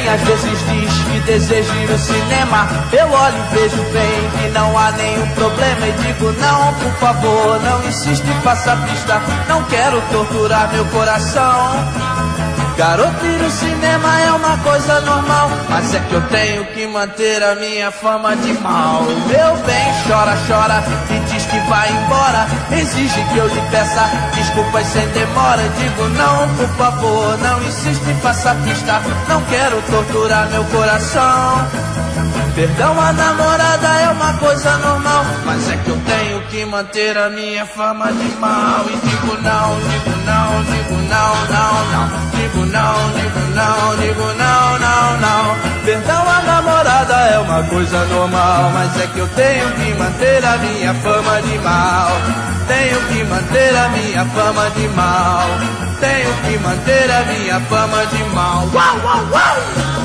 bem às vezes diz que deseja ir no cinema. Eu olho e vejo bem que não há nenhum problema. E digo não, por favor, não insiste, faça pista. Não quero torturar meu coração. Garoto, ir no cinema é uma coisa normal, mas é que eu tenho que manter a minha fama de mal. Meu bem, chora, chora e diz que vai embora. Exige que eu lhe peça desculpas sem demora. Digo não, por favor, não insiste, faça pista. Não quero torturar meu coração. Perdão, a namorada é uma coisa normal, mas é que eu tenho que manter a minha fama de mal. E digo não, digo não, digo não, não, não. Digo não, digo não, digo não, não, não. Perdão, a namorada é uma coisa normal, mas é que eu tenho que manter a minha fama de mal. Tenho que manter a minha fama de mal. Tenho que manter a minha fama de mal. Uau, uau, uau!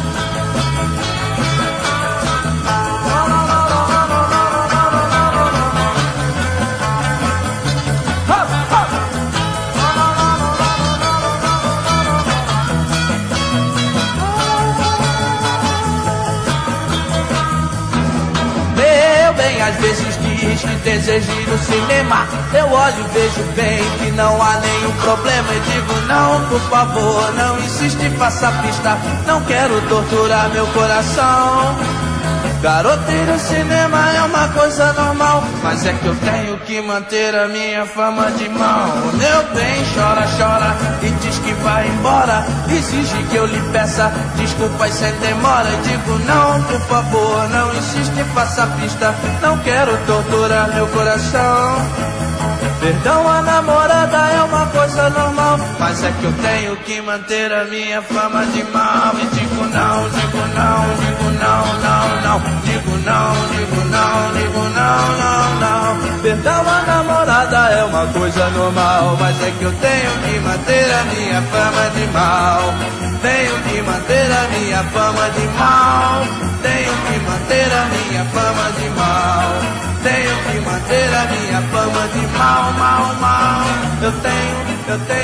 Às vezes diz que deseja ir no cinema. Eu olho e vejo bem que não há nenhum problema. E digo não, por favor, não insiste, faça pista. Não quero torturar meu coração. Garoto, ir no cinema é uma coisa normal, mas é que eu tenho que manter a minha fama de mal. Meu bem, chora, chora e diz que vai embora. Exige que eu lhe peça desculpas sem demora. Digo não, por favor, não insiste, faça pista. Não quero torturar meu coração. Perdão, a namorada é uma coisa normal, mas é que eu tenho que manter a minha fama de mal. E digo não, digo não, digo não, não, não. Digo não, digo não, digo não, não, não. Perdão, a namorada é uma coisa normal, mas é que eu tenho que manter a minha fama de mal. Tenho que manter a minha fama de mal. Tenho que manter a minha fama de mal. Tenho que manter a minha fama de mal, mal, mal. Eu tenho